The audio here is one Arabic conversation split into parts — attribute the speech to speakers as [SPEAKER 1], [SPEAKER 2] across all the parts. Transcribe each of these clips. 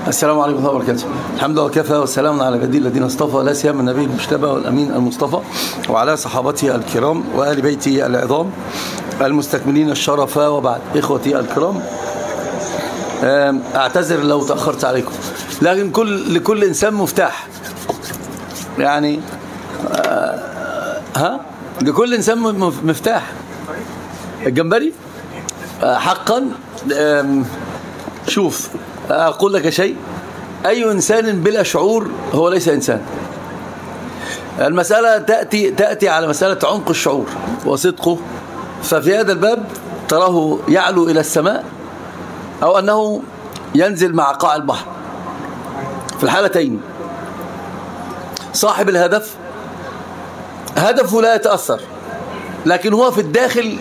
[SPEAKER 1] السلام عليكم ورحمة الله وبركاته. الحمد لله وكفى والسلام على عباده الذين اصطفى، لا سيما النبي المجتبى والأمين المصطفى وعلى صحابته الكرام وآل بيته العظام المستكملين الشرف، وبعد. إخوتي الكرام، أعتذر لو تأخرت عليكم، لكن لكل إنسان مفتاح، يعني لكل إنسان مفتاح. الجمبري حقا، شوف أقول لك شيء، أي إنسان بلا شعور هو ليس إنسان. المسألة تأتي على مسألة عمق الشعور وصدقه، ففي هذا الباب تراه يعلو إلى السماء أو أنه ينزل مع قاع البحر. في الحالتين صاحب الهدف هدفه لا يتأثر، لكن هو في الداخل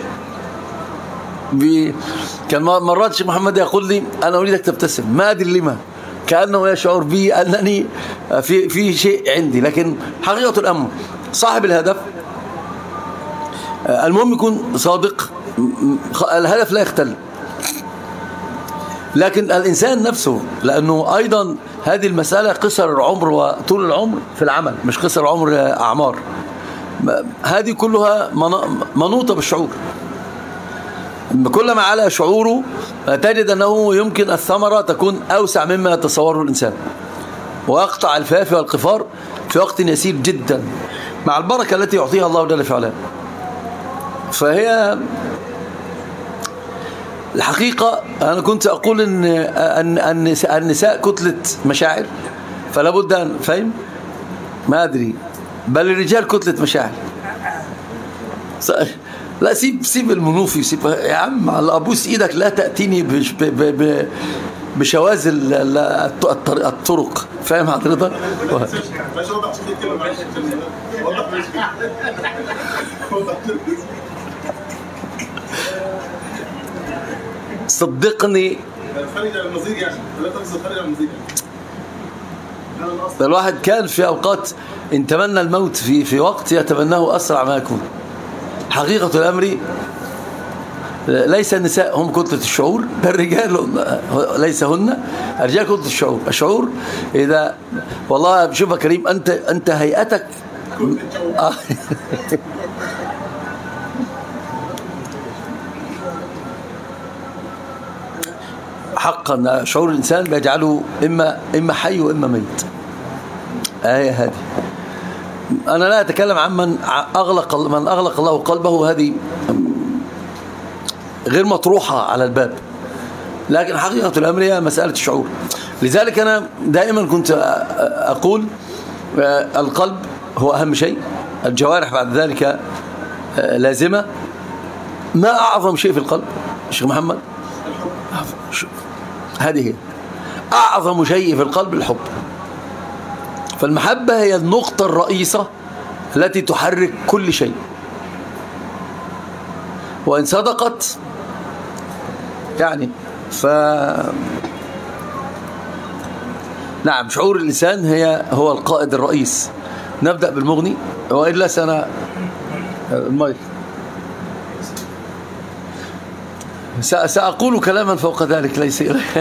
[SPEAKER 1] كان مرات الشيخ محمد يقول لي أنا أريدك تبتسم، ما أدري لما، كأنه يشعر بي أنني في شيء عندي، لكن حقيقة الأمر صاحب الهدف المهم يكون صادق، الهدف لا يختل. لكن الإنسان نفسه، لأنه أيضا هذه المسألة قصر العمر وطول العمر في العمل، مش قصر العمر أعمار، هذه كلها منوطة بالشعور. كلما على شعوره تجد أنه يمكن الثمرة تكون أوسع مما يتصوره الإنسان، ويقطع الفاف والقفار في وقت يسير جدا مع البركة التي يعطيها الله جل وعلا. فهي الحقيقة أنا كنت أقول أن النساء كتلة مشاعر، فلا بد أن فهم، ما أدري، بل الرجال كتلة مشاعر. لا سيب المنوفي، سيب يا عم، على أبوس إيدك لا تأتيني بشواذ الطرق، فاهم حضرتك؟ صدقني الواحد كان في أوقات إن تمنى الموت في وقت يتمناه أسرع ما يكون. حقيقة الأمر ليس النساء هم كتلة الشعور، بل الرجال ليس هن، الرجال كتلة الشعور. الشعور إذا والله شوف يا كريم، أنت هيئتك حقا شعور الإنسان بيجعله إما حي وإما ميت. هذه أنا لا أتكلم عن من أغلق الله قلبه، هذه غير مطروحة على الباب، لكن حقيقة الأمر هي مسألة الشعور. لذلك أنا دائما كنت أقول القلب هو أهم شيء، الجوارح بعد ذلك لازمة. ما أعظم شيء في القلب الشيخ محمد؟ هذه هي أعظم شيء في القلب، الحب. فالمحبة هي النقطة الرئيسة التي تحرك كل شيء، وإن صدقت يعني نعم، شعور الإنسان هو القائد الرئيس. نبدأ بالمغني، وإلا المايك سأقول كلاما فوق ذلك ليس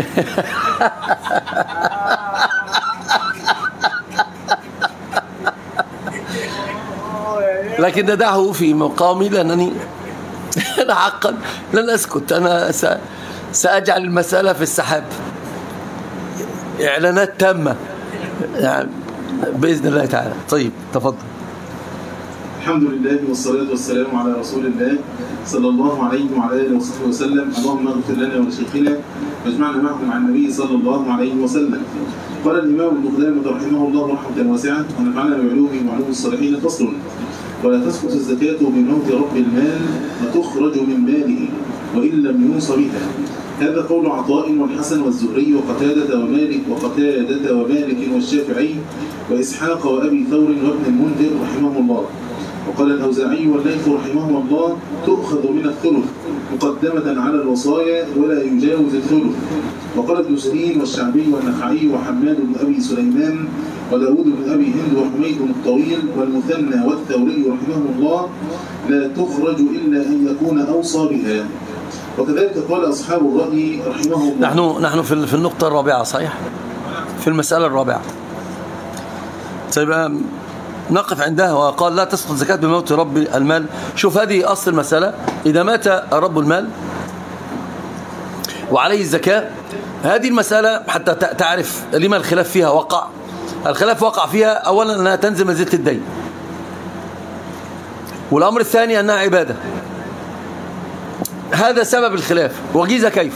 [SPEAKER 1] لكن ندعه في مقامي، لأنني أنا حقا لن أسكت. أنا سأجعل المسألة في السحاب، إعلانات تامة يعني بإذن الله تعالى. طيب تفضل.
[SPEAKER 2] الحمد لله والصلاة والسلام على رسول الله صلى الله عليه وعلى آله وصحبه وسلم. اللهم اغفر لنا ولشيخنا واجمعنا معكم مع النبي صلى الله عليه وسلم. قال الإمام ابن قدامة رحمه الله رحمة واسعة: ونفعنا بعلومه وعلوم الصالحين. فصل: ولا تسقط الزكاة بموت رب المال وتخرج من ماله وإن لم يوص بها. هذا قول عطاء والحسن والزهري وقتادة ومالك والشافعي وإسحاق وأبي ثور وابن المنذر رحمه الله. وقال الأوزاعي والليث رحمه الله: تؤخذ من الثلث مقدمة على الوصايا ولا يجاوز الثلث. وقال ابن سيرين والشعبي والنخعي وحماد بن أبي سليمان وداود بن أبي هند وحميد الطويل والمثنى والثوري رحمه الله: لا تخرج إلا أن يكون أوصى بها. وكذلك قال أصحاب الرأي رحمه الله.
[SPEAKER 1] نحن في النقطة الرابعة، صحيح؟ في المسألة الرابعة. طيب نقف عندها. وقال لا تسقط زكاة بموت رب المال. شوف هذه أصل المسألة. إذا مات رب المال وعليه الزكاة، هذه المسألة حتى تعرف لما الخلاف فيها وقع. الخلاف وقع فيها أولا أنها تنزل منزلة الدين، والأمر الثاني أنها عبادة. هذا سبب الخلاف. وجيز كيف؟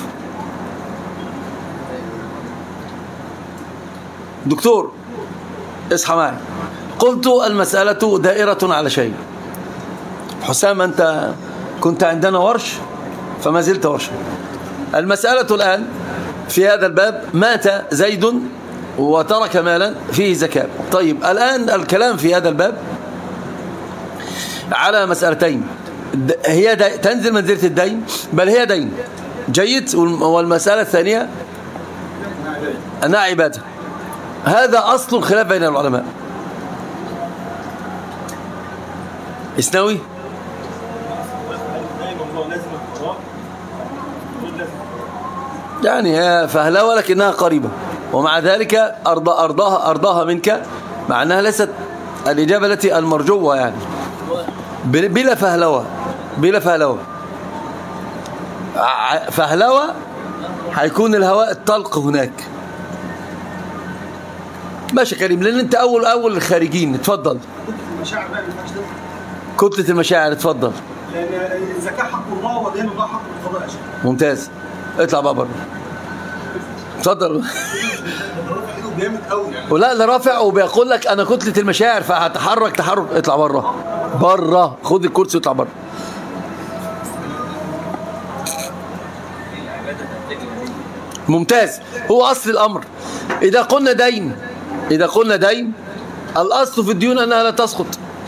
[SPEAKER 1] دكتور اصحى معي. قلت المسألة دائرة على شيء. حسام أنت كنت عندنا ورش فما زلت ورشا. المسألة الآن في هذا الباب: مات زيد وترك مالا فيه زكاة. طيب الآن الكلام في هذا الباب على مسألتين: هي تنزل منزلة الدين، بل هي دين جيد، والمسألة الثانية أنها عبادة. هذا أصل الخلاف بين العلماء. إسنوي يعني هي فهلوة لكنها قريبة، ومع ذلك أرضاها منك، مع أنها ليست الإجابة التي المرجوة يعني. بلا فهلوة، بلا فهلوة. فهلوة هيكون الهواء الطلق هناك. ماشي كريم، لأن أنت أول الخارجين. اتفضل. كتلة المشاعر اتفضل.
[SPEAKER 3] لأن الزكاة حق الله ودين الله حق القضاء يا شيخ.
[SPEAKER 1] ممتاز. اطلع بقى بره. اتفضل. ولا لا رافع وبيقول لك انا كتلة المشاعر فهتحرك تحرك. اطلع بره بره، خد الكرسي واطلع بره. ممتاز. هو اصل الامر اذا قلنا دين، الاصل في الديون انها لا تسقط.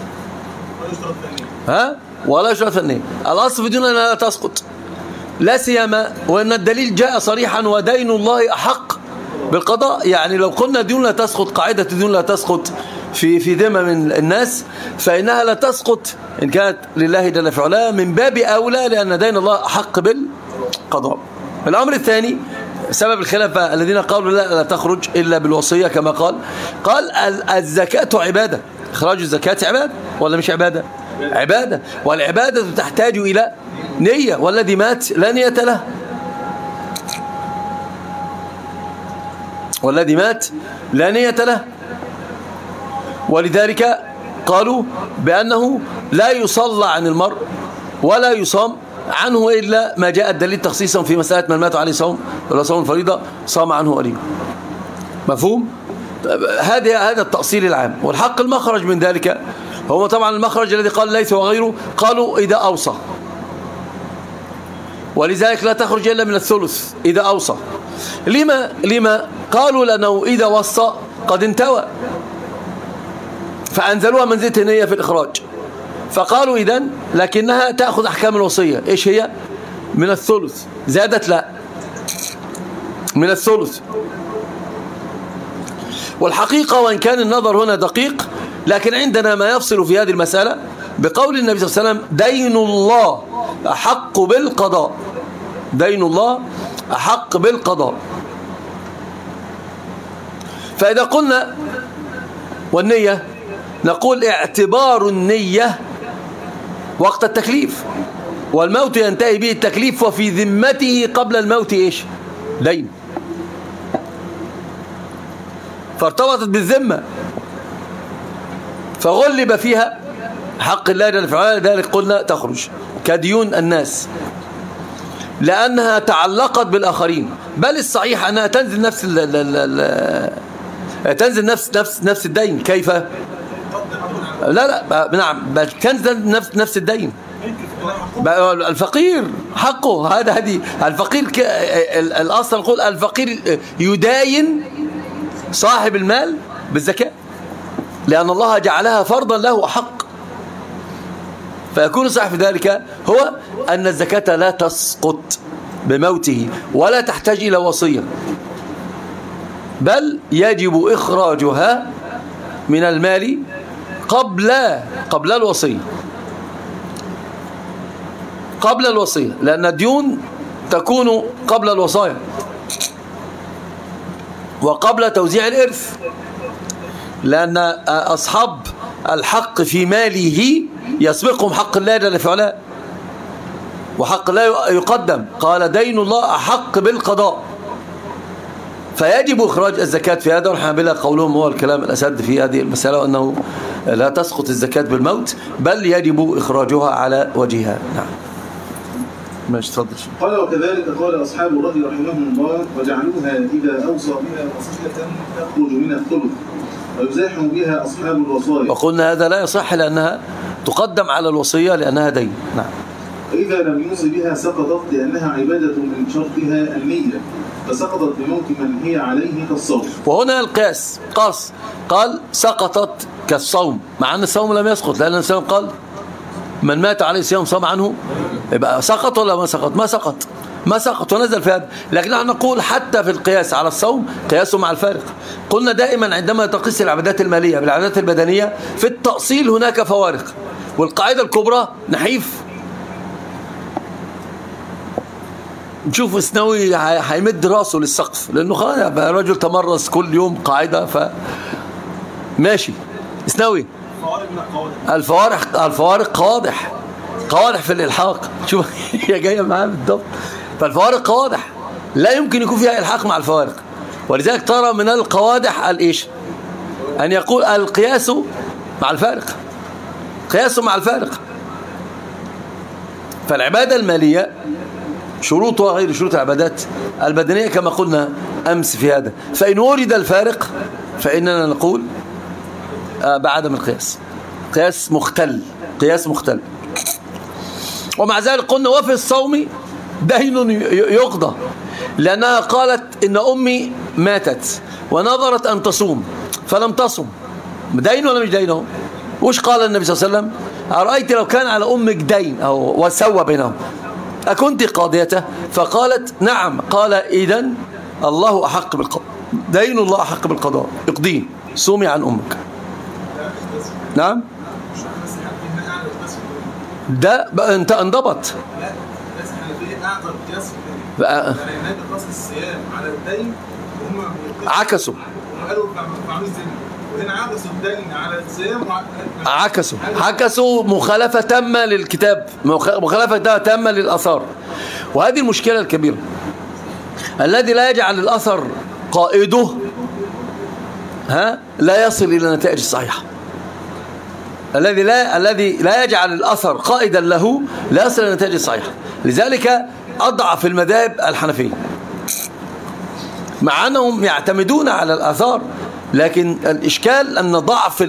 [SPEAKER 1] ولا يشترط فنيا. الاصل في الديون انها لا تسقط، لا سيما وان الدليل جاء صريحا: ودين الله احق بالقضاء. يعني لو قلنا ديون لا تسقط، قاعدة الديون لا تسقط في ذمم الناس، فإنها لا تسقط إن كانت لله جل في علاه، من باب أولى لأن دين الله أحق بالقضاء. الأمر الثاني سبب الخلاف الذين قالوا لا تخرج إلا بالوصية كما قال الزكاة عبادة. إخراج الزكاة عبادة ولا مش عبادة؟ عبادة. والعبادة تحتاج إلى نية، والذي مات لا نية له. والذي مات لا نية له. ولذلك قالوا بأنه لا يصلى عن المرء ولا يصام عنه إلا ما جاء الدليل تخصيصا في مسألة من مات عليه صوم ولا صوم الفريضة صام عنه وليه. مفهوم؟ هذا التأصيل العام. والحق المخرج من ذلك هو طبعا المخرج الذي قال ليس وغيره. قالوا إذا أوصى، ولذلك لا تخرج إلا من الثلث إذا أوصى. لما؟ قالوا لأنه إذا وصى قد انتوى، فأنزلوها منزلة النية في الإخراج. فقالوا إذن لكنها تأخذ أحكام الوصية. إيش هي؟ من الثلث. زادت؟ لا، من الثلث. والحقيقة وإن كان النظر هنا دقيق، لكن عندنا ما يفصل في هذه المسألة بقول النبي صلى الله عليه وسلم: دين الله أحق بالقضاء. دين الله أحق بالقضاء. فإذا قلنا والنية، نقول اعتبار النية وقت التكليف، والموت ينتهي به التكليف، وفي ذمته قبل الموت إيش؟ دين. فارتبطت بالذمة فغلب فيها حق الله جل وعلا. لذلك قلنا تخرج كديون الناس لأنها تعلقت بالآخرين. بل الصحيح أنها تنزل نفس الدين. كيف؟ لا نعم، بل تنزل نفس الدين. الفقير حقه هذه الفقير الأصل نقول الفقير يداين صاحب المال بالزكاة، لأن الله جعلها فرضا له حق. فيكون صحيح في ذلك هو أن الزكاة لا تسقط بموته ولا تحتاج إلى وصية، بل يجب إخراجها من المال قبل الوصية. قبل الوصية، لأن الديون تكون قبل الوصايا. وقبل توزيع الإرث، لأن أصحاب الحق في ماله يسبقهم حق الله جل في علاه، وحق الله يقدم. قال دين الله أحق بالقضاء، فيجب إخراج الزكاة في هذا. والحنابلة قولهم هو الكلام الأسد في هذه المسألة، وأنه لا تسقط الزكاة بالموت، بل يجب إخراجها على وجهها. نعم ماشي تفضل.
[SPEAKER 2] قال وكذلك قال أصحاب الرأي رحمهم الله وجعلوها إذا أوصى بها وصية تخرج من الثلث ويزاحم بها أصحاب الوصايا.
[SPEAKER 1] وقلنا هذا لا يصح لأنها تقدم على الوصية لأنها دين. نعم.
[SPEAKER 2] وإذا لم يوصي بها سقطت لأنها عبادة من شرطها النية، فسقطت بموت من هي عليه كالصوم.
[SPEAKER 1] وهنا القياس قال سقطت كالصوم، مع أن الصوم لم يسقط، لأن الإنسان قال من مات عليه صيام صام عنه، يبقى سقط ولا ما سقط؟ ما سقط ونزل في هذا. لكن نحن نقول حتى في القياس على الصوم قياسه مع الفارق. قلنا دائما عندما تقيس العبادات المالية بالعبادات البدنية في التأصيل هناك فوارق، والقاعدة الكبرى نحيف. نشوف اسنوي هيمد راسه للسقف لأنه خلاص رجل تمرس كل يوم قاعدة ماشي. اسنوي الفوارق قوادح في الإلحاق. شوف هي جاية معاه بالضبط. فالفوارق قوادح لا يمكن يكون فيها إلحاق مع الفوارق، ولذلك ترى من القوادح الإيش أن يقول القياس مع الفارق، قياسه مع الفارق. فالعبادة المالية شروطها غير شروط العبادات البدنية كما قلنا أمس في هذا. فإن ورد الفارق فإننا نقول بعدم القياس، قياس مختل. ومع ذلك قلنا وفي الصوم دين يقضى، لأنها قالت إن أمي ماتت ونظرت أن تصوم فلم تصم. دين ولا مش دين؟ وش قال النبي صلى الله عليه وسلم؟ أرأيت لو كان على أمك دين أو وسوى بينهم أكنت قاضيته؟ فقالت نعم. قال إذن الله أحق بالقضاء، دين الله أحق بالقضاء، اقضين صومي عن أمك. نعم ده انت انضبط عكسوا عكسوا مخالفة تامة للكتاب، مخالفة تامة للأثار. وهذه المشكلة الكبيرة، الذي لا يجعل الأثر قائده لا يصل إلى النتائج الصحيحة. الذي لا يجعل الأثر قائدا له لا يصل إلى النتائج الصحيحة. لذلك أضعف المذاهب الحنفية، مع أنهم يعتمدون على الآثار، لكن الإشكال أن ضعف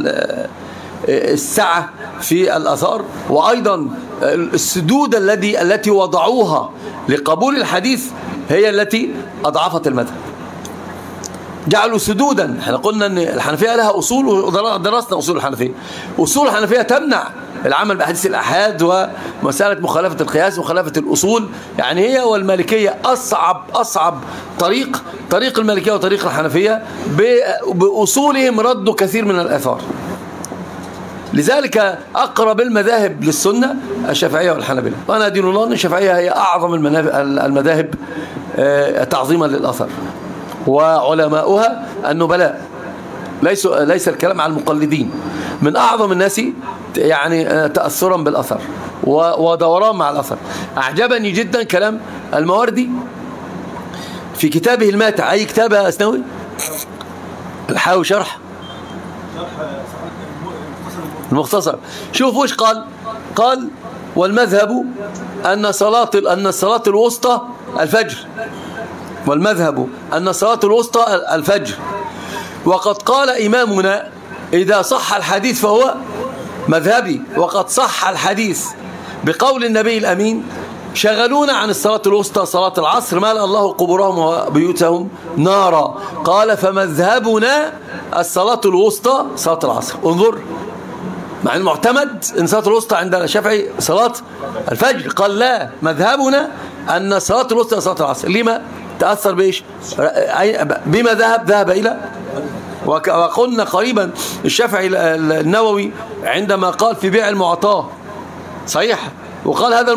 [SPEAKER 1] السعة في الآثار، وأيضا السدود التي وضعوها لقبول الحديث هي التي أضعفت المذهب. جعلوا سدودا. احنا قلنا ان الحنفية لها أصول، ودرسنا أصول الحنفية. أصول الحنفية تمنع العمل بأحاديث الأحاد ومسألة مخالفة القياس ومخالفة الأصول. يعني هي والمالكية أصعب طريق المالكية وطريق الحنفية بأصولهم ردوا كثير من الآثار. لذلك أقرب المذاهب للسنة الشافعية والحنابلة، وأنا دين الله أن الشافعية هي أعظم المذاهب تعظيما للأثر، وعلماؤها النبلاء، ليس الكلام على المقلدين، من أعظم الناس يعني تأثرا بالأثر ودوران مع الأثر. أعجبني جدا كلام المواردي في كتابه الماتع. أي كتاب يا أسنوي؟ الحاوي شرح المختصر. شوف وش قال والمذهب أن الصلاة الوسطى الفجر، والمذهب أن الصلاة الوسطى الفجر. وقد قال إمامنا إذا صح الحديث فهو مذهبي، وقد صح الحديث بقول النبي الأمين شغلونا عن الصلاة الوسطى صلاة العصر ملأ الله قبورهم وبيوتهم نارا. قال فمذهبنا الصلاة الوسطى صلاة العصر. انظر، مع المعتمد ان صلاة الوسطى عند الشافعي صلاة الفجر، قال لا، مذهبنا أن صلاة الوسطى صلاة العصر. لما تأثر بإيش؟ بما ذهب إلى. وقلنا قريبا الشافعي النووي عندما قال في بيع المعطاة صحيح، وقال هذا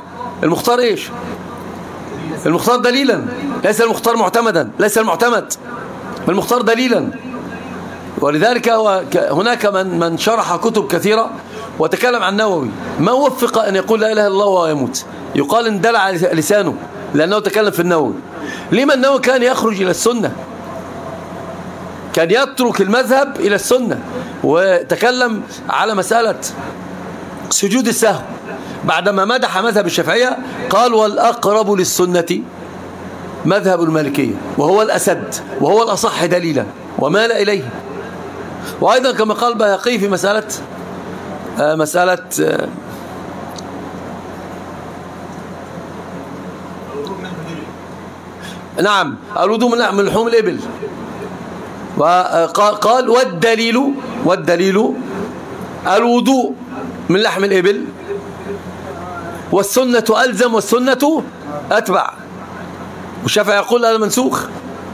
[SPEAKER 1] المختار إيش؟ المختار دليلا، ليس المختار معتمدا، ليس المعتمد. المختار دليلا. ولذلك هناك من شرح كتب كثيرة وتكلم عن النووي ما وفق أن يقول لا إله إلا الله وهو يموت، يقال ان دلع لسانه لأنه تكلم في النووي. لما النووي كان يخرج إلى السنة، كان يترك المذهب إلى السنة، وتكلم على مسألة سجود السهو بعدما مدح مذهب الشافعية قال والأقرب للسنة مذهب المالكية وهو الأسد وهو الأصح دليلا ومال إليه. وأيضا كما قال البيهقي في مسألة نعم الوضوء من لحوم الإبل، وقال والدليل الوضوء من لحم الإبل والسنة ألزم والسنة أتبع، والشافعي يقول هذا منسوخ.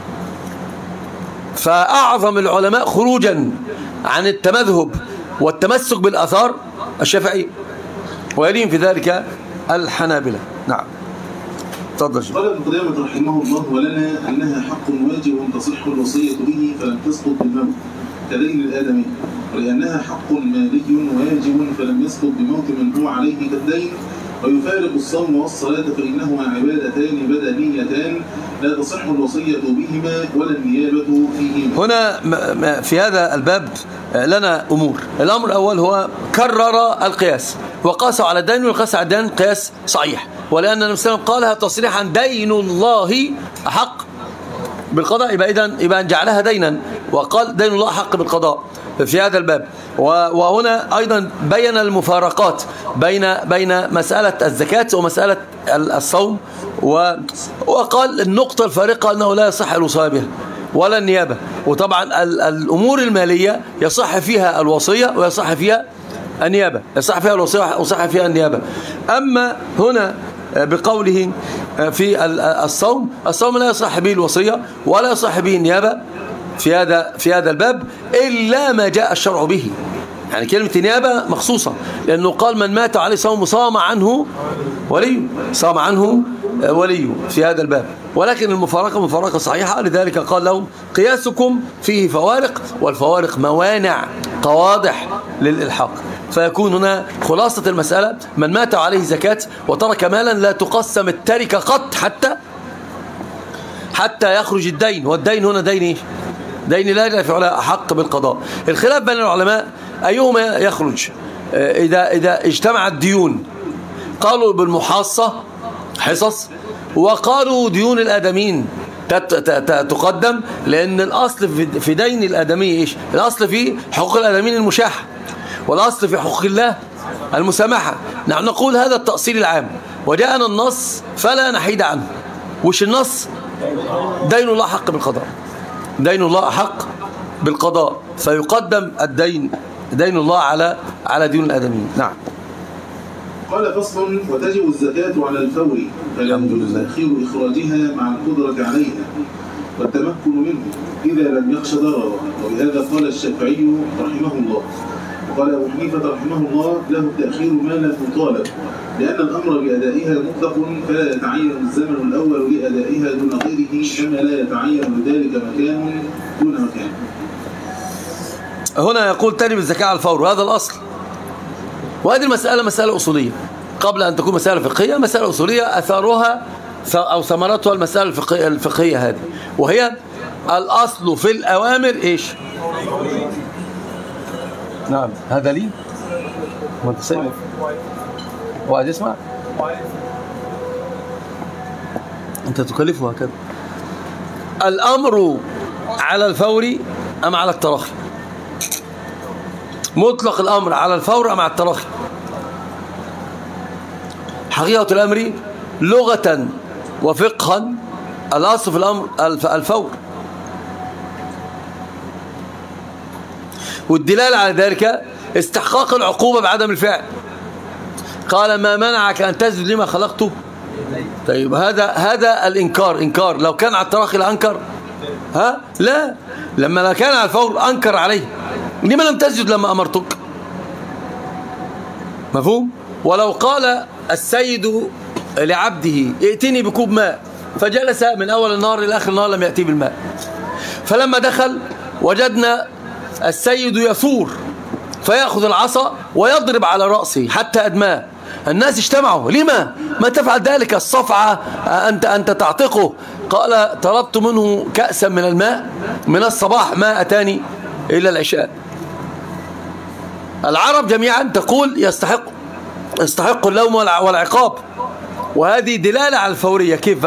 [SPEAKER 1] فأعظم العلماء خروجا عن التمذهب والتمسك بالآثار الشافعي، ويليهم في ذلك الحنابلة. نعم تفضل.
[SPEAKER 2] قال ابن قدامة رحمه الله ولنا أنها حق واجب تصح الوصية به فلم تسقط بالموت كدين الآدمي، ولأنها حق مالي واجب فلم يسقط بموت من هو عليه كالدين، ويفارق الصوم والصلاة فإنهما عبادتان بدنيتان لا تصح الوصية بهما ولا النيابة فيهما.
[SPEAKER 1] هنا في هذا الباب لنا أمور. الأمر الأول هو كرر القياس وقاسوا على الدين، والقياس على الدين قياس صحيح، ولأن النبي صلى الله عليه وسلم قالها تصريحا دين الله أحق بالقضاء، يبقى جعلها دينا وقال دين الله أحق بالقضاء في هذا الباب. وهنا أيضا بين المفارقات بين مسألة الزكاة ومسألة الصوم، وقال النقطة الفارقة أنه لا يصح الوصاية بها ولا النيابة. وطبعا الأمور المالية يصح فيها الوصية ويصح فيها النيابة، يصح فيها الوصية ويصح فيها النيابة. أما هنا بقوله في الصوم لا يصح به الوصية ولا يصح به النيابة في هذا الباب إلا ما جاء الشرع به. يعني كلمة نيابة مخصوصة لأنه قال من مات عليه صوم صام عنه ولي في هذا الباب، ولكن المفارقة مفارقة صحيحة. لذلك قال لهم قياسكم فيه فوارق، والفوارق موانع قواضح للإلحاق. فيكون هنا خلاصة المسألة من مات عليه زكاة وترك مالا لا تقسم التركة قط حتى يخرج الدين، والدين هنا دين ايه؟ دين لا يدفع له أحق بالقضاء. الخلاف بين العلماء أيهما يخرج إذا اجتمعت ديون، قالوا بالمحاصة حصص، وقالوا ديون الآدمين تقدم، لأن الأصل في دين الآدمي إيش؟ الأصل في حقوق الآدمين المشاحة، والأصل في حقوق الله المسامحة. نحن نقول هذا التأصيل العام، وجاءنا النص فلا نحيد عنه. وش النص؟ دين الله حق بالقضاء، دين الله حق بالقضاء، فيقدم دين الله على دين الآدمين. نعم.
[SPEAKER 2] قال فصل وتجب الزكاة على الفور فلا يجوز تأخير إخراجها مع القدرة عليها والتمكن منه إذا لم يخش ضررا، وبهذا قال الشافعي رحمه الله. وقال أبو حنيفة رحمه الله له التأخير ما لا يطالب، لأن الأمر بأدائها مطلق فلا يتعين الزمن الأول لأدائها دون غيره، كما لا يتعين لذلك مكان دون مكان.
[SPEAKER 1] هنا يقول تجب الزكاة على الفور، وهذا الأصل. وهذه المسألة مسألة أصولية قبل أن تكون مسألة فقهية، مسألة أصولية أثارها أو ثمرتها المسألة الفقهية هذه، وهي الأصل في الأوامر إيش؟ نعم. هذا لي وانت سامع واحد يسمع، انت تكلفه هكذا. الأمر على الفور أم على التراخي؟ مطلق الأمر على الفور أم على التراخي؟ حقيقة الأمر لغة وفقها الأصل في الأمر الفور، والدلالة على ذلك استحقاق العقوبة بعدم الفعل. قال ما منعك أن تسجد لما خلقته؟ طيب هذا إنكار لو كان على التراخي لأنكر؟ لا، لما كان على الفور أنكر عليه. لما لم تسجد لما أمرتك؟ مفهوم؟ ولو قال السيد لعبده ائتني بكوب ماء، فجلس من أول النهار إلى آخر النهار لم يأتي بالماء، فلما دخل وجدنا السيد يثور فيأخذ العصا ويضرب على رأسه حتى أدماه. الناس اجتمعوا: لما ما تفعل ذلك؟ الصفعة أنت تعتقه. قال: طلبت منه كأسا من الماء من الصباح ما أتاني إلا العشاء. العرب جميعا تقول يستحق اللوم والعقاب، وهذه دلالة على الفورية. كيف؟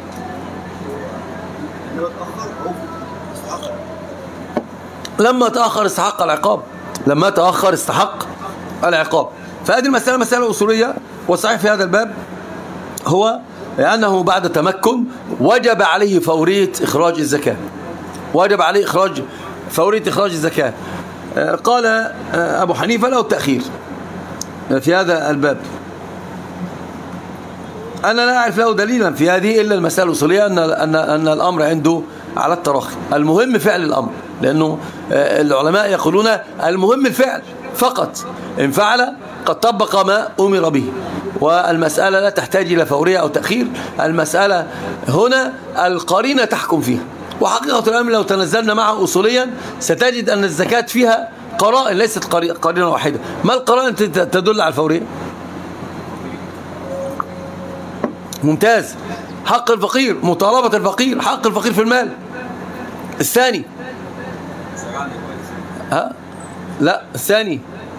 [SPEAKER 1] لما تأخر استحق العقاب، لما تأخر استحق العقاب. فهذه المسألة مسألة أصولية، والصحيح في هذا الباب هو أنه بعد تمكن وجب عليه فورية إخراج الزكاة، وجب عليه فورية إخراج الزكاة. قال أبو حنيفة له التأخير في هذا الباب. أنا لا أعرف له دليلا في هذه إلا المسألة الأصولية أن الأمر عنده على التراخي. المهم فعل الأمر، لأنه العلماء يقولون المهم الفعل فقط، إن فعل قد طبق ما أمر به، والمسألة لا تحتاج إلى فورية أو تأخير. المسألة هنا القرينة تحكم فيها. وحقيقة الأمر لو تنزلنا معه أصوليا ستجد أن الزكاة فيها قرائن ليست قرينة واحدة. ما القرائن تدل على الفورية؟ ممتاز. حق الفقير، مطالبة الفقير، حق الفقير في المال. الثاني لا، الثاني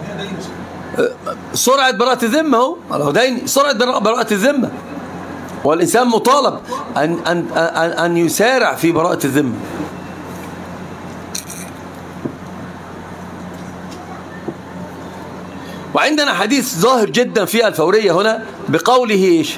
[SPEAKER 1] سرعة براءة الذمة. لو دين سرعة براءة الذمة، والإنسان مطالب أن يسارع في براءة الذمة. وعندنا حديث ظاهر جدا في الفورية هنا بقوله إيش؟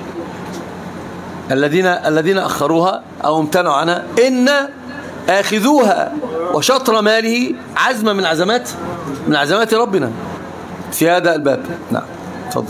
[SPEAKER 1] الذين أخروها أو امتنعوا عنها إن آخذوها وشطر ماله عزمة من عزمات ربنا في هذا الباب. نعم، تفضل.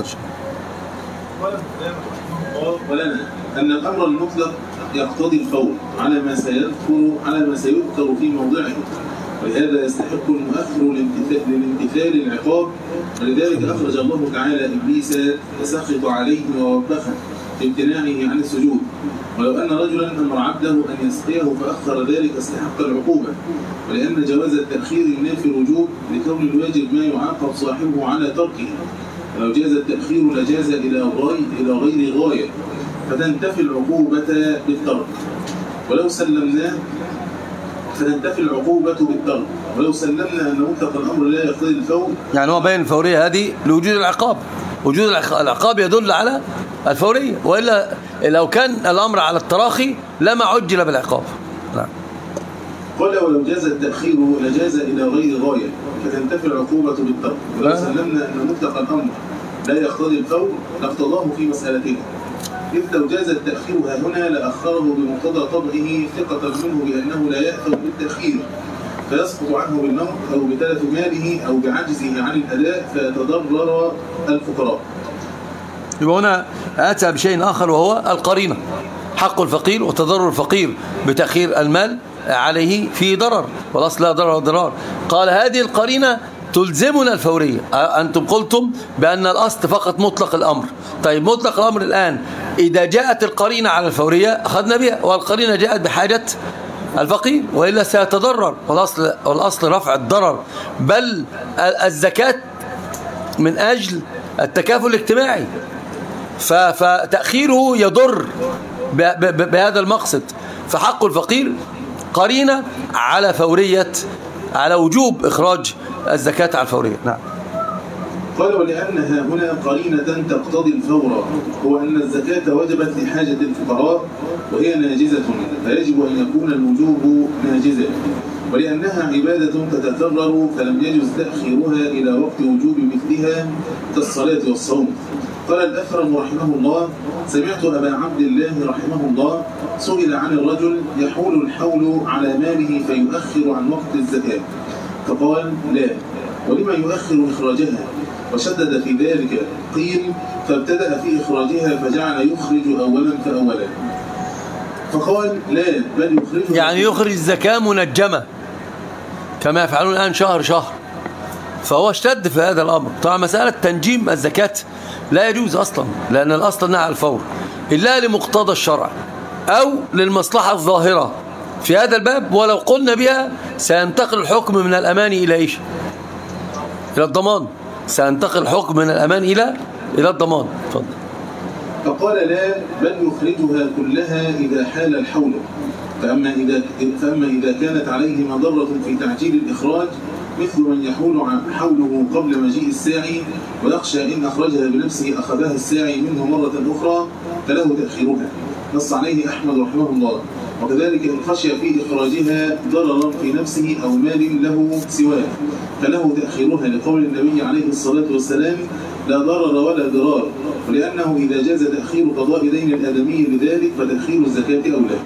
[SPEAKER 2] ولنا أن الأمر المطلق يقتضي الفور على ما سيذكر في موضعه، ولهذا يستحق المؤخر للامتثال العقاب. ولذلك أخرج الله تعالى إبليس يسخط عليه ووبخه بامتناعه عن السجود. ولو أن رجلا أمر عبده أن يسقيه فأخر ذلك استحق العقوبة، ولأن جواز التأخير ينافي الوجوب لكون الواجب ما يعاقب صاحبه على تركه. ولو جاز التأخير لجاز إلى غير غاية فتنتفي العقوبة بالترك. ولو سلمناه فتنتفي العقوبة بالترك. ولو سلمنا أن مطلق الأمر لا يقتضي الفور،
[SPEAKER 1] يعني هو بين الفورية هذه لوجود العقاب. وجود العقاب يدل على الفورية، وإلا لو كان الأمر على التراخي لما عجل بالعقاب. نعم.
[SPEAKER 2] قال: ولو جاز التأخير لجاز إلى غير غاية فتنتفي العقوبة بالترك. ولو سلمنا أن مطلق الأمر لا يقتضي الفور لاقتضاه في مسألتين، إذ لو جاز التأخير هنا لأخره بمقتضى طبعه ثقة منه بأنه لا يأثم بالتأخير فيسقط عنه بالموت أو بتلف ماله أو بعجزه عن الأداء فيتضرر الفقراء.
[SPEAKER 1] يبقى هنا أتى بشيء آخر وهو القرينة، حق الفقير وتضرر الفقير بتأخير المال عليه في ضرر، والأصل لا ضرر ضرار. قال: هذه القرينة تلزمنا الفورية. أنتم قلتم بأن الأصل فقط مطلق الأمر. طيب مطلق الأمر الآن إذا جاءت القرينة على الفورية أخذنا بها، والقرينة جاءت بحاجة الفقير وإلا سيتضرر، والأصل رفع الضرر، بل الزكاة من أجل التكافل الاجتماعي، فتأخيره يضر بهذا المقصد. فحق الفقير قرينة على فورية، على وجوب إخراج الزكاة على الفورية. نعم.
[SPEAKER 2] قال: ولأنها هنا قرينة تقتضي الفور، هو أن الزكاة وجبت لحاجة الفقراء وهي ناجزة، فيجب أن يكون الوجوب ناجزا. ولأنها عبادة تتكرر فلم يجوز تأخيرها إلى وقت وجوب مثلها كالصلاة والصوم. قال الأثرم رحمه الله: سمعت أبا عبد الله رحمه الله سئل عن الرجل يحول الحول على ماله فيؤخر عن وقت الزكاة، فقال: لا، ولما يؤخر إخراجها؟ وشدد في ذلك. قيل: فابتدأ في إخراجها فجعل يخرج أولا فأولا. فقال: لا، بل يخرج،
[SPEAKER 1] يعني يخرج الزكاة منجمة كما يفعلون الآن شهر. فهو اشتد في هذا الأمر. طبعا مسألة تنجيم الزكاة لا يجوز أصلا، لأن الأصل نهى الفور إلا لمقتضى الشرع أو للمصلحة الظاهرة في هذا الباب، ولو قلنا بها سينتقل الحكم من الأمان إلى إيش؟ إلى الضمان. سينتقل الحكم من الأمان إلى الضمان. تفضل.
[SPEAKER 2] فقال لا، بل يخرجها كلها إذا حال الحول. فأما إذا كانت عليه مضرة في تعجيل الإخراج مثل من يحول حوله قبل مجيء الساعي ويخشى إن أخرجها بنفسه أخذها الساعي منه مرة أخرى فله تأخيرها، نص عليه أحمد رحمه الله. وكذلك إن خشي في إخراجها ضررا في نفسه أو مال له سواه فله تأخيرها، لقول النبي عليه الصلاة والسلام لا ضرر ولا ضرار، ولأنه إذا جاز تأخير قضاء دين الآدمي لذلك فتأخير الزكاة أولى.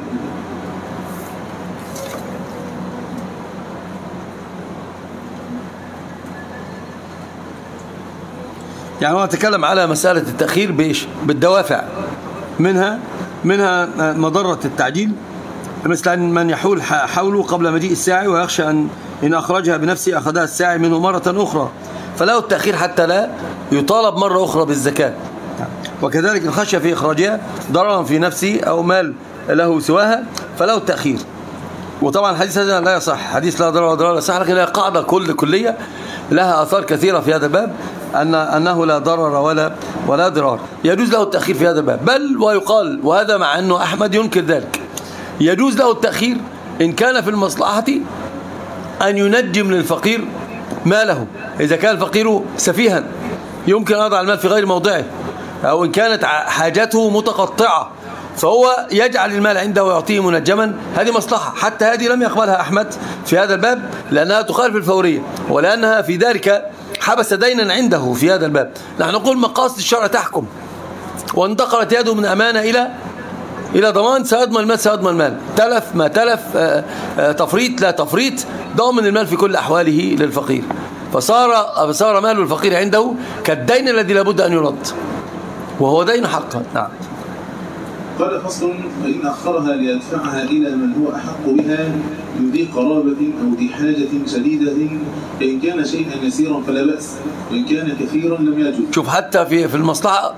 [SPEAKER 1] يعني هو تكلم على مسألة التأخير بإيش؟ بالدوافع، منها مضرة التعجيل، مثل من يحول حوله قبل مجيء الساعي ويخشى إن أخرجها بنفسه أخذها الساعي منه مرة أخرى فله التأخير حتى لا يطالب مرة أخرى بالزكاة. وكذلك إن خشى في إخراجها ضررا في نفسه أو مال له سواها فله التأخير. وطبعا الحديث هذا لا يصح، حديث لا ضرر ولا ضرار لا يصح، لكن هي قاعدة كلية لها آثار كثيرة في هذا الباب أنه لا ضرر ولا ضرار، يجوز له التأخير في هذا الباب. بل ويقال، وهذا مع أنه أحمد ينكر ذلك، يجوز له التأخير إن كان في المصلحة أن ينجم للفقير ماله، إذا كان الفقير سفيها يمكن أن يضع المال في غير موضعه، أو إن كانت حاجته متقطعة فهو يجعل المال عنده ويعطيه منجما، هذه مصلحة. حتى هذه لم يقبلها أحمد في هذا الباب لأنها تخالف الفورية، ولأنها في ذلك حبس دينا عنده في هذا الباب. نحن نقول مقاصد الشرع تحكم، وانتقلت يده من أمانة إلى ضمان، سيضمن المال سيضمن المال، تلف ما تلف، تفريط لا تفريط، ضامن المال في كل أحواله للفقير. فصار مال الفقير عنده كالدين الذي لابد أن يرد، وهو دين حقا. نعم.
[SPEAKER 2] قال فصل: فإن أخرها ليدفعها إلى من هو أحق بها من ذي قرابة أو ذي حاجة شديدة، فإن كان شيئا يسيرا فلا بأس، وإن كان كثيرا لم يجوز.
[SPEAKER 1] شوف، حتى في المصلحة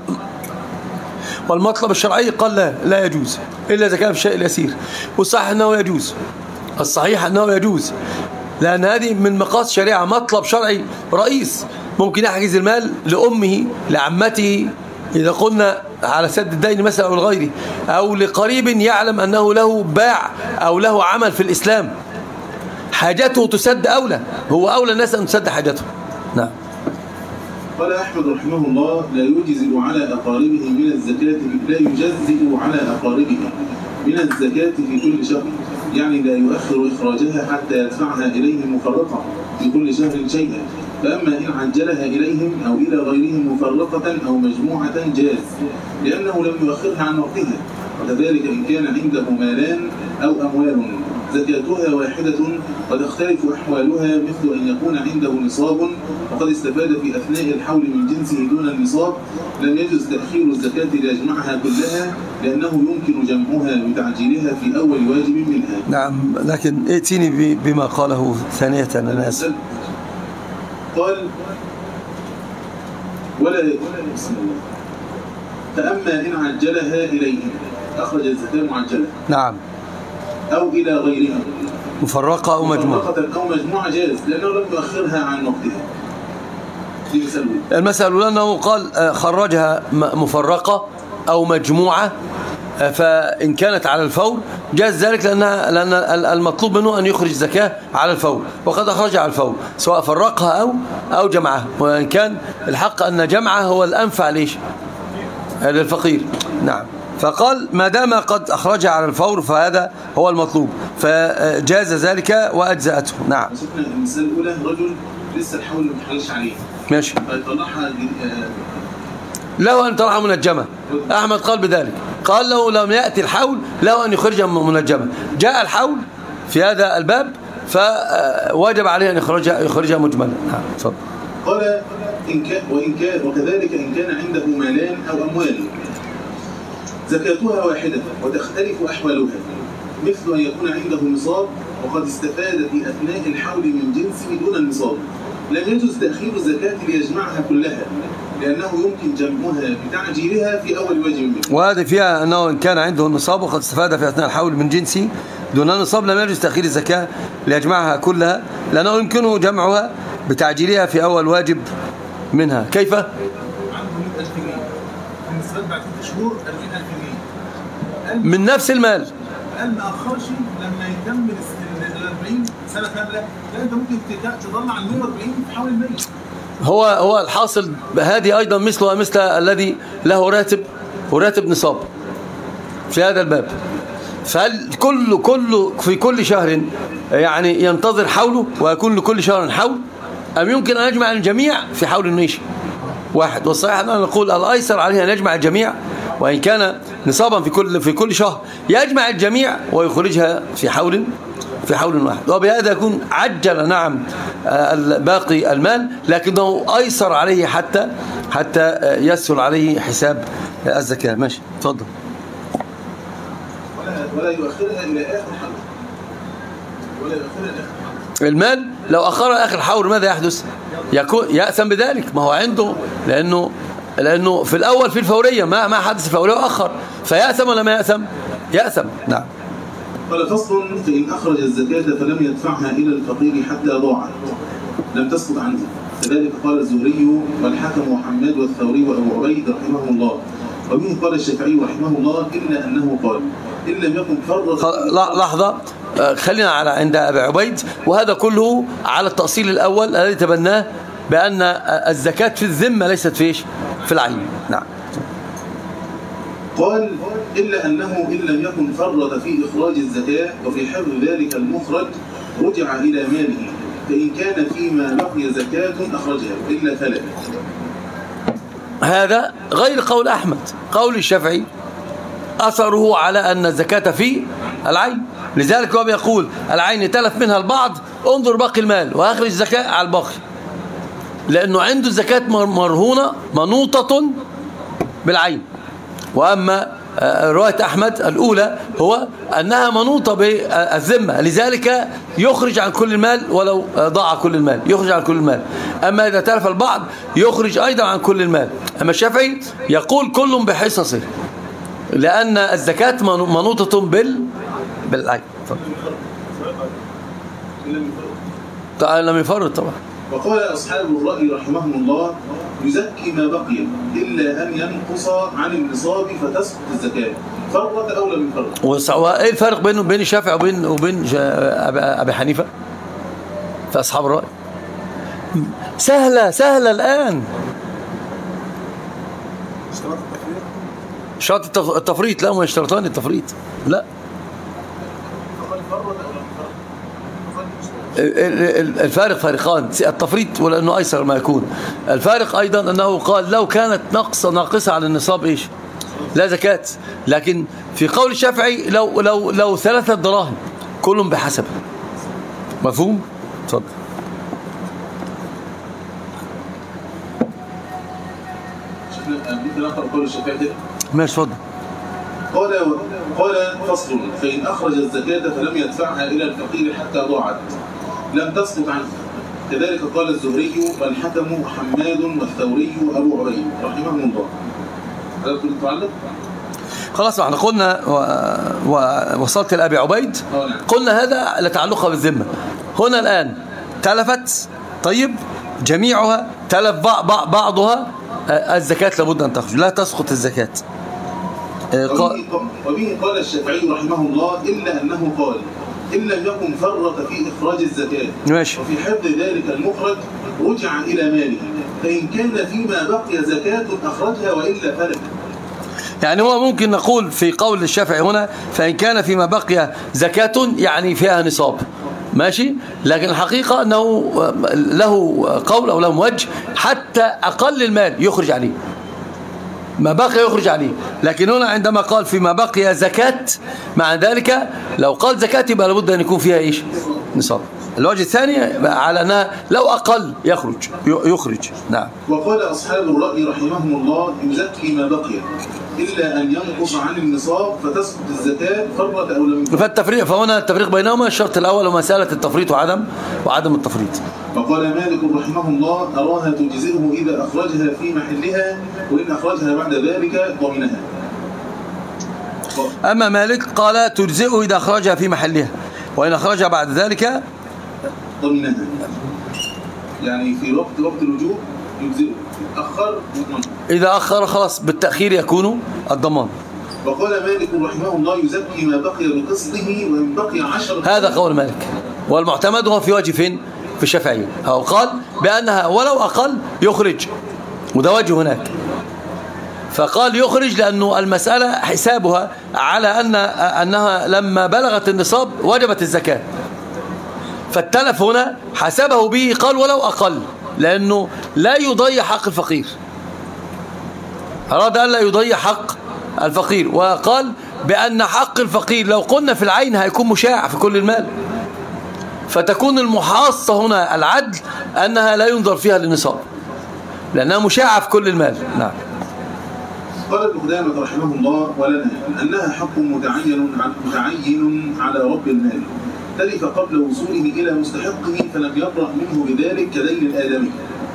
[SPEAKER 1] والمطلب الشرعي قال لا يجوز إلا إذا كان في الشيء اليسير، والصحيح أنه يجوز، الصحيح أنه يجوز، لأن هذه من مقاصد الشريعة، مطلب شرعي رئيس. ممكن يحجز المال لأمه لعمته إذا قلنا على سد الدين مثلا أو لغيره، أو لقريب يعلم أنه له باع أو له عمل في الإسلام، حاجته تسد أولى، هو أولى الناس أن تسد حاجته. نعم.
[SPEAKER 2] قال أحمد رحمه الله: لا يجزئ على أقاربه من الزكاة، لا يجزئ على أقاربه من الزكاة في كل شهر، يعني لا يؤخر إخراجها حتى يدفعها إليهم مفرقة في كل شهر شيئا. فأما إن عجلها إليهم أو إلى غيرهم مفرقة أو مجموعة جاز، لأنه لم يؤخرها عن وقتها. وكذلك إن كان عنده مالان أو أموال زكاتها واحدة وتختلف أحوالها، مثل أن يكون عنده نصاب وقد استفاد في أثناء الحول من جنسه دون النصاب، لم يجوز تأخير الزكاة ليجمعها كلها، لأنه يمكن جمعها بتعجيلها في أول واجب منها.
[SPEAKER 1] نعم، لكن ائتني بما قاله ثانية. أنا أسأل.
[SPEAKER 2] قال: ولا بسم الله. فأما إن عجلها إليهم، أخرج الزكاة معجلة.
[SPEAKER 1] نعم.
[SPEAKER 2] أو إلى غيرها
[SPEAKER 1] مفرقة أو مجموعة
[SPEAKER 2] جاز، لأنه لم يؤخرها عن وقتها. دي
[SPEAKER 1] المسألة لأنه قال خرجها مفرقة أو مجموعة، فإن كانت على الفور جاز ذلك، لأن المطلوب منه أن يخرج زكاة على الفور، وقد أخرجها على الفور سواء فرقها أو جمعها، وإن كان الحق أن جمعها هو الأنفع ليش للفقير. نعم. فقال ما دام قد أخرجها على الفور فهذا هو المطلوب، فجاز ذلك وأجزأته. نعم.
[SPEAKER 2] المثال الأولى: رجل لسه الحول ما حلش عليه،
[SPEAKER 1] ماشي،
[SPEAKER 2] فيطلعها
[SPEAKER 1] له أن تطلعها منجمة. أحمد قال بذلك، قال له لم يأتي الحول له أن يخرجها منجمة. جاء الحول في هذا الباب فوجب عليه أن يخرجها مجملة. نعم.
[SPEAKER 2] قال: وكذلك إن كان عنده مالان أو أموال زكاتها واحدة وتختلف أحوالها، مثل أن يكون عنده نصاب وقد استفاد في أثناء الحول من جنسه دون النصاب، لم يجوز تأخير الزكاة ليجمعها كلها، لأنه يمكن جمعها بتعجيلها في أول واجب منه.
[SPEAKER 1] وهذه فيها أنه إن كان عنده النصاب وقد استفاد في أثناء الحول من جنسي دون النصاب لم يجوز تأخير الزكاة ليجمعها كلها، لأنه يمكنه جمعها بتعجيلها في أول واجب منها. كيف؟
[SPEAKER 3] عنده 100,000 جنيه النسبات بعد 6 شهور 40,000 جنيه
[SPEAKER 1] من نفس المال.
[SPEAKER 3] قال ما أخرش لما يكمل ال 40 سنة كاملة، لا أنت ممكن تطلع عن 140 في حول المية.
[SPEAKER 1] هو الحاصل هذه أيضا مثلها مثل الذي له راتب وراتب نصاب في هذا الباب. فهل كل في كل شهر يعني ينتظر حوله ويكون لكل شهر حول، أم يمكن أن يجمع الجميع في حول ماشي واحد؟ والصحيح أننا نقول الأيسر عليه أن يجمع الجميع، وإن كان نصابا في كل شهر يجمع الجميع ويخرجها في حول واحد، وبهذا يكون عجل نعم باقي المال، لكنه أيسر عليه حتى يسهل عليه حساب الزكاة. ماشي تفضل.
[SPEAKER 2] ولا يؤخرها إلى آخر حول.
[SPEAKER 1] المال لو أخر آخر حول ماذا يحدث؟ يأثم بذلك، ما هو عنده لأنه في الأول في الفورية ما حدث الفورية وأخر، فيأثم ولا ما يأثم؟ يأثم. نعم.
[SPEAKER 2] قال فصل: فإن أخرج الزكاة فلم يدفعها إلى الفقير حتى ضاعت لم تسقط عنه. كذلك قال الزهري والحكم وحماد والثوري وأبو عبيد رحمه الله، ومنه قال الشافعي رحمه الله إلا أنه قال إن لم يكن فرط.
[SPEAKER 1] لحظة، خلينا عند أبي عبيد، وهذا كله على التأصيل الأول الذي تبناه بأن الزكاة في الذمة ليست في العين. نعم.
[SPEAKER 2] قال إلا أنه إن لم يكن فرط في إخراج الزكاة وفي حفظ ذلك المخرج رجع إلى ماله، فإن كان فيما بقي زكاة أخرجها إلا فلا.
[SPEAKER 1] هذا غير قول أحمد. قول الشافعي أثره على أن الزكاة في العين، لذلك هو بيقول العين تلف منها البعض انظر باقي المال وأخرج الزكاة على الباقي، لأنه عنده الزكاة مرهونة منوطة بالعين. وأما رواية أحمد الأولى هو أنها منوطة بالذمة، لذلك يخرج عن كل المال ولو ضاع كل المال، يخرج عن كل المال. أما إذا تلف البعض يخرج أيضا عن كل المال. أما الشافعي يقول كل بحصصه، لأن الزكاة منوطة بالعين. لم يفرط طبعا.
[SPEAKER 2] وقال أصحاب الرأي رحمهم الله يزكي ما بقي إلا أن ينقص عن النصاب فتسقط الزكاة، فرط أو لم يفرط.
[SPEAKER 1] وإيه الفرق بين الشافعي وبين أبي حنيفة في أصحاب الرأي؟ سهلة الآن. شرط التفريط، لا هم يشترطان التفريط، لا. الفارق فارقان، التفريط ولأنه أيسر ما يكون. الفارق أيضا أنه قال لو كانت ناقصة على النصاب إيش لا زكاة، لكن في قول الشافعي لو 3 دراهم كلهم بحسب. مفهوم؟ تفضل. ماشي تفضل.
[SPEAKER 2] قال فصل: فإن أخرج الزكاة فلم يدفعها إلى الفقير حتى ضاعت لم تسقط عنه. كذلك قال الزهري والحكم وحماد والثوري وأبو عبيد رحمهم الله. هذا كل تعلق؟
[SPEAKER 1] خلاص احنا قلنا ووصلت لأبي عبيد، قلنا هذا لتعلقها بالذمة. هنا الآن تلفت، طيب جميعها تلف بعضها، الزكاة لابد أن تخرج، لا تسقط الزكاة.
[SPEAKER 2] وبه قال الشافعي رحمه الله إلا أنه قال إن لم يكن فرط في إخراج الزكاة
[SPEAKER 1] ماشي.
[SPEAKER 2] وفي حفظ ذلك المخرج رجع إلى ماله، فإن كان فيما بقي زكاة أخرجها وإلا فلا.
[SPEAKER 1] يعني هو ممكن نقول في قول الشافعي هنا فإن كان فيما بقي زكاة يعني فيها نصاب، ماشي، لكن الحقيقة أنه له قول أو له وجه حتى أقل المال يخرج عليه، ما بقي يخرج عليه. لكن هنا عندما قال فيما بقي زكاة، مع ذلك لو قال زكاة يبقى لابد أن يكون فيها إيش نصاب. الوجه الثاني على أنها لو أقل يخرج. نعم.
[SPEAKER 2] وقال أصحاب الرأي رحمهم الله يزكي ما بقي إلا أن ينقص عن النصاب فتسقط الزكاة فرط أو لم يفرط.
[SPEAKER 1] فالتفريق، فهنا التفريق بينهما الشرط الأول ومسألة التفريط وعدم التفريط.
[SPEAKER 2] فقال مالك رحمه الله أراها تجزئه إذا أخرجها في محلها، وإن أخرجها بعد ذلك ضمنها.
[SPEAKER 1] أما مالك قال تجزئه إذا أخرجها في محلها، وإن أخرجها بعد ذلك
[SPEAKER 2] ضمنها، يعني في وقت الوجوب يجزئه، أخر يضمن.
[SPEAKER 1] إذا أخر خلاص بالتأخير يكون الضمان.
[SPEAKER 2] وقال مالك رحمه الله يزكي ما بقي بقسطه وإن بقي 10.
[SPEAKER 1] هذا قول مالك، والمعتمد هو في وجه فين؟ في الشافعية، أو قال بأنها ولو أقل يخرج، وده وجه هناك. فقال يخرج لأنه المسألة حسابها على أنها لما بلغت النصاب وجبت الزكاة، فالتلف هنا حسبه به قال ولو أقل، لأنه لا يضيع حق الفقير، أراد أن لا يضيع حق الفقير. وقال بأن حق الفقير لو قلنا في العين هيكون مشاع في كل المال، فتكون المحاصة هنا العدل أنها لا ينظر فيها للنصاب لأنها مشاعة في كل المال. نعم.
[SPEAKER 2] قال ابن قدامة رحمه الله ولنا أنها حق متعين على رب المال تلف قبل وصوله إلى مستحقه فلم يبرأ منه بذلك كدين الآدمي.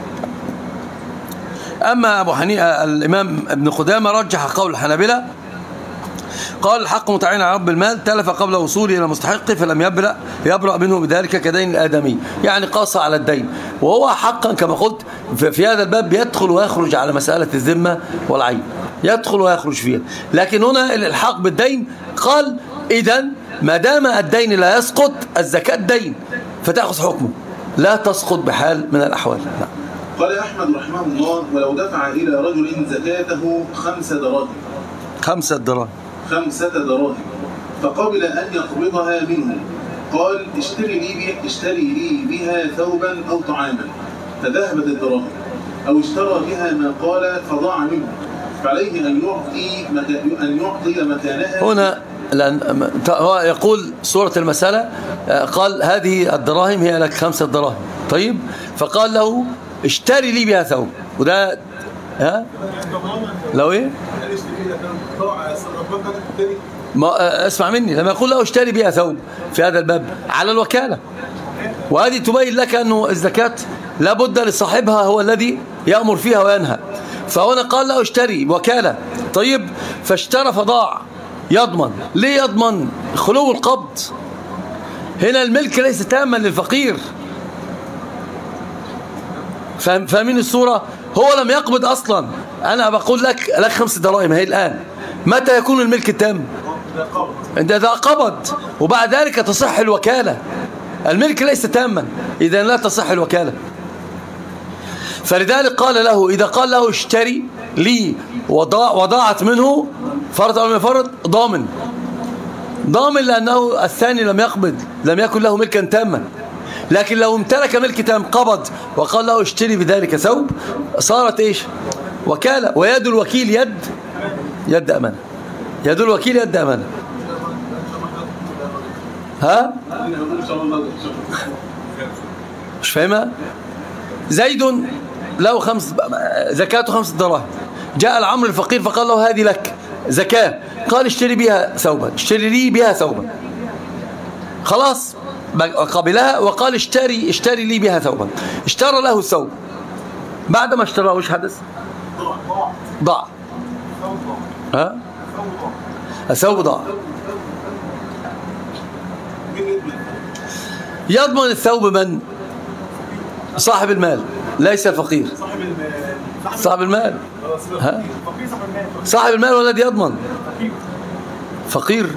[SPEAKER 1] أما أبو حنيفة الإمام ابن قدامة رجح قول الحنابلة، قال الحق متعين على رب المال تلف قبل وصوله إلى مستحقه فلم يبرأ منه بذلك كدين الآدمي، يعني قاص على الدين، وهو حقا كما قلت في هذا الباب يدخل ويخرج على مسألة الذمة والعين، يدخل ويخرج فيها. لكن هنا الإلحاق بالدين قال إذن ما دام الدين لا يسقط الزكاة دين فتأخذ حكمه، لا تسقط بحال من الأحوال. لا.
[SPEAKER 2] قال أحمد رحمه الله ولو دفع إلى رجل زكاته 5 دراهم
[SPEAKER 1] 5 دراهم فقبل أن يقبضها منه قال اشتري لي بها ثوبا أو طعاما فذهبت الدراهم، أو اشترى بها ما قال فضاع منه، فعليه أن يعطي مكانها. هنا لأن هو يقول صورة المسألة قال هذه الدراهم هي لك 5 دراهم، طيب فقال له اشتري لي بها ثوب، وده لو ايه ما اسمع مني، لما يقول له اشتري بها ثوب في هذا الباب على الوكالة، وهذه تبين لك أنه الزكاة لابد لصاحبها هو الذي يأمر فيها وينهى، فهنا قال له اشتري وكالة، طيب فاشترى فضاع، يضمن ليه؟ يضمن خلو القبض، هنا الملك ليس تاما للفقير، فاهمين الصورة؟ هو لم يقبض أصلا، أنا بقول لك 5 دراهم هي الآن، متى يكون الملك تام؟ إذا قبض، وبعد ذلك تصح الوكالة، الملك ليس تاما إذا لا تصح الوكالة. فلذلك قال له إذا قال له اشتري لي وضاعت منه فرض أو لم يفرض ضامن لأنه الثاني لم يقبض، لم يكن له ملكا تاما. لكن لو امتلك ملك تام قبض وقال له اشتري بذلك ثوب صارت ايش؟ وكالة، ويد الوكيل يد أمانة، يد الوكيل يد أمانة. ها؟ مش فاهمها؟ زيد له زكاته 5 دراهم، جاء العمر الفقير فقال له هذه لك زكاة، قال اشتري بها ثوبا، اشتري لي بها ثوبا، خلاص قبلها وقال اشتري لي بها ثوبا، اشترى له الثوب، بعد ما اشتراه وش حدث؟ ضاع. ها؟ الثوب ضاع. يضمن الثوب من؟ صاحب المال ليس الفقير. صاحب المال. ها؟ صاحب المال هو الذي يضمن. فقير.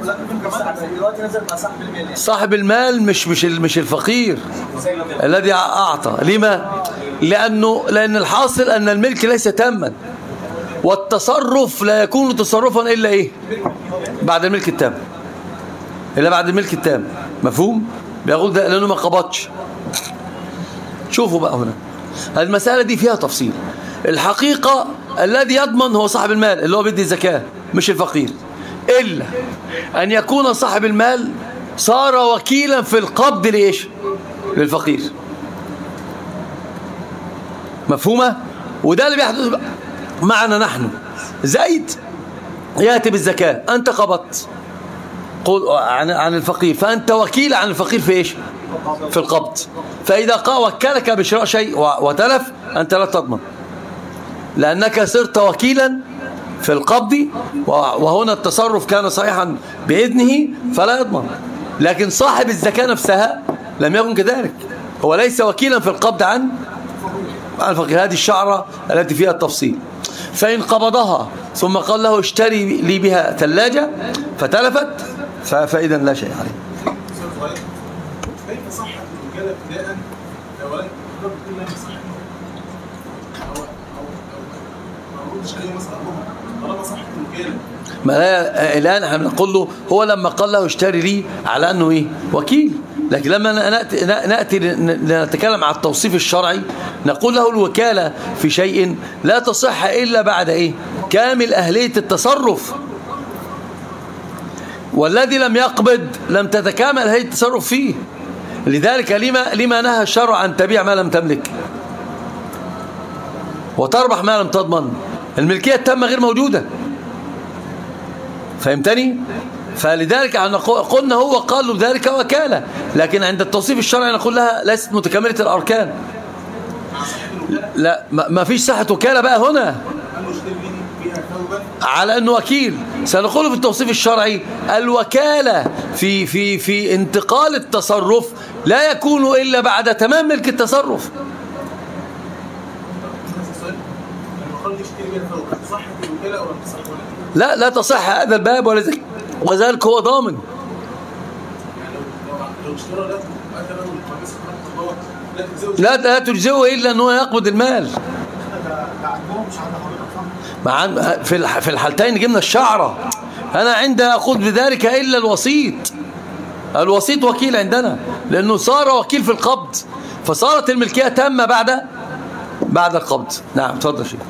[SPEAKER 1] صاحب المال مش الفقير الذي أعطى. لما؟ لأن الحاصل أن الملك ليس تاما، والتصرف لا يكون تصرفا إلا إيه؟ بعد الملك التام، إلا بعد الملك التام. مفهوم؟ بيقول ده لأنه ما قبضش. شوفوا بقى هنا المسألة دي فيها تفصيل. الحقيقة الذي يضمن هو صاحب المال اللي هو بيدي الزكاة، مش الفقير، إلا أن يكون صاحب المال صار وكيلا في القبض لإيش؟ للفقير. مفهومة؟ وده اللي بيحدث معنا نحن. زيد يأتي بالزكاة، أنت قبضت عن الفقير، فأنت وكيل عن الفقير في إيش؟ في القبض. فإذا وكلك بشراء شيء وتلف أنت لا تضمن، لأنك صرت وكيلا في القبض، وهنا التصرف كان صحيحا بإذنه فلا يضمن. لكن صاحب الزكاة نفسها لم يكن كذلك، هو ليس وكيلا في القبض عن الفقير. هذه الشعرة التي فيها التفصيل. فإن قبضها ثم قال له اشتري لي بها ثلاجة فتلفت فإذا لا شيء عليه.
[SPEAKER 3] كيف صحت الوكالة ابتداء ولكن كل ما صحت أو مش عليه مثلا طالما صحت الوكالة؟
[SPEAKER 1] ما الآن احنا بنقول له هو لما قال له اشتري لي على أنه إيه؟ وكيل. لكن لما نأتي نتكلم عن التوصيف الشرعي نقول له الوكالة في شيء لا تصح إلا بعد إيه؟ كامل أهلية التصرف. والذي لم يقبض لم تتكامل أهلية التصرف فيه. لذلك لما نهى الشرع أن تبيع ما لم تملك وتربح ما لم تضمن؟ الملكية التامة غير موجودة. فهمتني؟ فلذلك قلنا هو قال له ذلك وكالة، لكن عند التوصيف الشرعي نقول لها ليست متكاملة الأركان. لا ما فيش صحة وكالة بقى هنا على أنه وكيل. سنقول في التوصيف الشرعي الوكالة في انتقال التصرف لا يكون إلا بعد تمام ملك التصرف. لا تصح هذا الباب وذلك هو ضامن. لا تجزئه إلا أنه يقبض المال. في الحالتين جبنا الشعرة. أنا عندي أخذ بذلك إلا الوسيط وكيل عندنا، لأنه صار وكيل في القبض، فصارت الملكية تامة بعد القبض. نعم تفضل شيخ.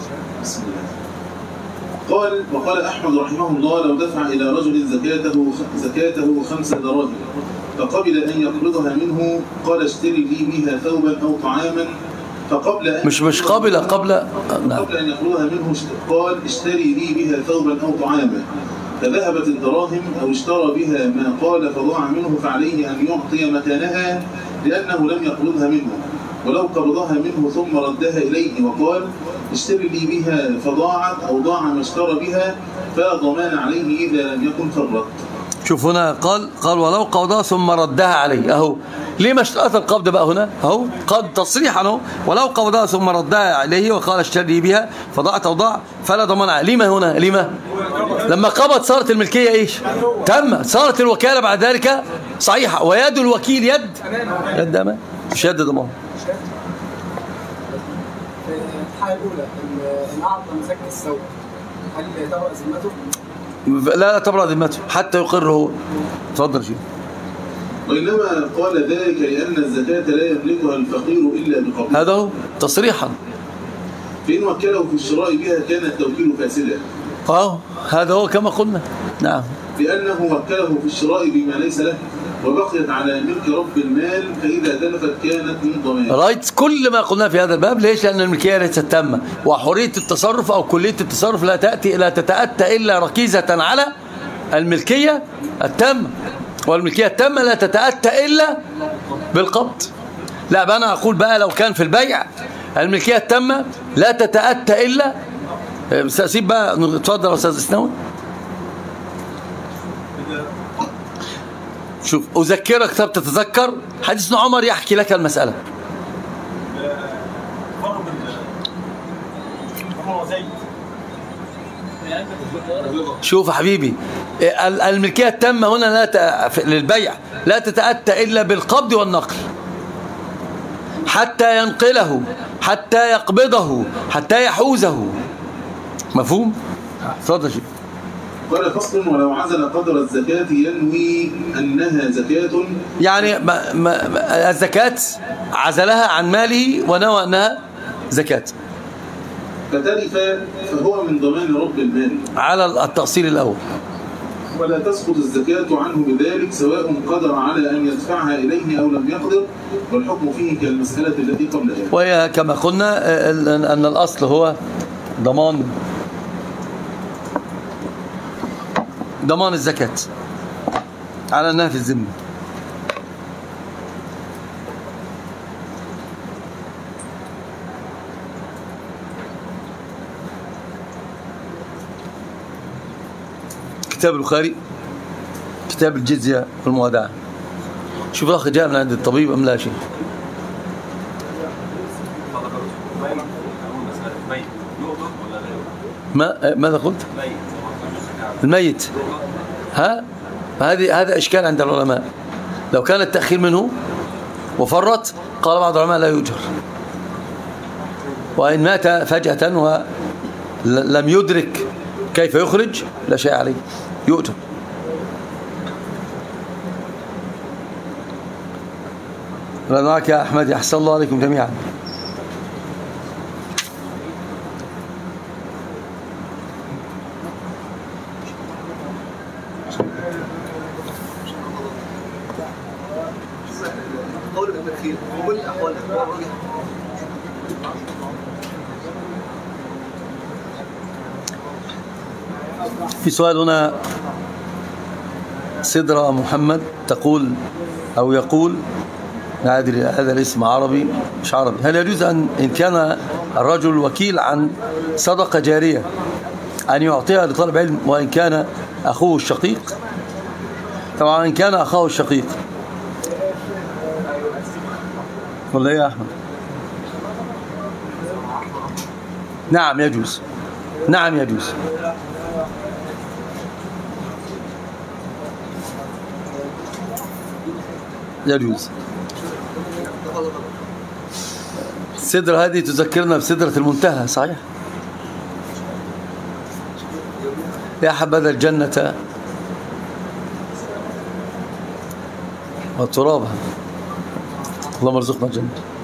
[SPEAKER 2] وقال أحمد رحمه الله لو دفع إلى رجل زكاته 5 دراهم فقبل أن يقبضها منه قال اشتري لي بها ثوبا أو طعاما، فقبل أن
[SPEAKER 1] مش قبل
[SPEAKER 2] أن يقبضها منه قال اشتري لي بها ثوبا أو طعاما، فذهبت الدراهم أو اشترى بها ما قال فضاع منه فعليه أن يعطي مكانها لأنه لم يقبضها منه. ولو قبضها منه ثم ردها إليه وقال اشتري لي بها فضاعت أو ضاع ما اشترى بها فلا ضمان عليه إذا لم يكن فرط.
[SPEAKER 1] شوف هنا قال ولو قبضها ثم ردها عليه. أهو ليه ما اشترط القبض بقى هنا؟ أهو قد تصريحا أهو ولو قبضها ثم ردها عليه وقال اشتري لي بها فضاعت أو ضاع فلا ضمان عليه. لما هنا؟ لما قبض صارت الملكية إيش؟ تم. صارت الوكالة بعد ذلك صحيحة، ويد الوكيل يد أمان مش يد ضمان.
[SPEAKER 4] الحالة الأولى إن أعطى مسك الثوب هل تبرأ ذمته؟
[SPEAKER 1] لا تبرأ ذمته حتى يقره. تفضل شيء.
[SPEAKER 2] وإنما قال ذلك لأن الزكاة لا يملكها الفقير إلا بقبض.
[SPEAKER 1] هذا هو تصريحا.
[SPEAKER 2] فإن وكله في الشراء بها كان التوكيل فاسدا.
[SPEAKER 1] هذا هو كما قلنا. نعم.
[SPEAKER 2] لأنه وكله في الشراء بما ليس له وبقيت على ملك رب المال فإذا تلفت كانت من ضمان. رايت كل ما قلنا في هذا الباب. ليش؟ لأن الملكية ليست تامة، وحرية التصرف أو كلية التصرف لا تتأتى إلا ركيزة على الملكية التامة، والملكية التامة لا تتأتى إلا بالقبض. لا بقى أنا أقول بقى لو كان في البيع الملكية التامة لا تتأتى إلا سيب بقى. تفضل يا أستاذ إسناوي. شوف أذكرك طب تتذكر حديث ابن عمر يحكي لك المسألة. شوف حبيبي الملكية التامة هنا للبيع لا تتأتى إلا بالقبض والنقل حتى ينقله حتى يقبضه حتى يحوزه. مفهوم؟ تفضل شيء. قال فصل ولو عزل قدر الزكاة ينوي أنها زكاة، يعني
[SPEAKER 1] الزكاة عزلها عن ماله ونوى أنها زكاة
[SPEAKER 2] فتلف فهو من ضمان رب المال
[SPEAKER 1] على التأصيل الأول،
[SPEAKER 2] ولا تسقط الزكاة عنه بذلك سواء قدر على أن يدفعها إليه أو لم يقدر، والحكم فيه كالمسألة التي قبلها.
[SPEAKER 1] وهي كما قلنا أن الأصل هو ضمان ضمان الزكاة على أنها في الذمة. كتاب البخاري كتاب الجزية والموادعة. شوف الأخ جاء من عند الطبيب أم لا شيء؟ ماذا قلت؟ الميت. هذا إشكال عند العلماء. لو كان التأخير منه وفرط قال بعض العلماء لا يؤجر، وإن مات فجأة ولم يدرك كيف يخرج لا شيء عليه، يؤجر. أنا معك يا أحمد، أحسن الله عليكم جميعا. في سؤال هنا، سدرة محمد تقول أو يقول، لا أدري هذا الاسم عربي مش عربي، هل يجوز إن كان الرجل وكيل عن صدقة جارية أن يعطيها لطالب علم وإن كان أخوه الشقيق؟ طبعا إن كان أخوه الشقيق، ولا إيه يا أحمد؟ نعم يجوز، نعم يجوز. يجوز. السدرة هذه تذكرنا بسدرة المنتهى، صحيح؟ يا حبذا الجنة وترابها، اللهم ارزقنا الجنة.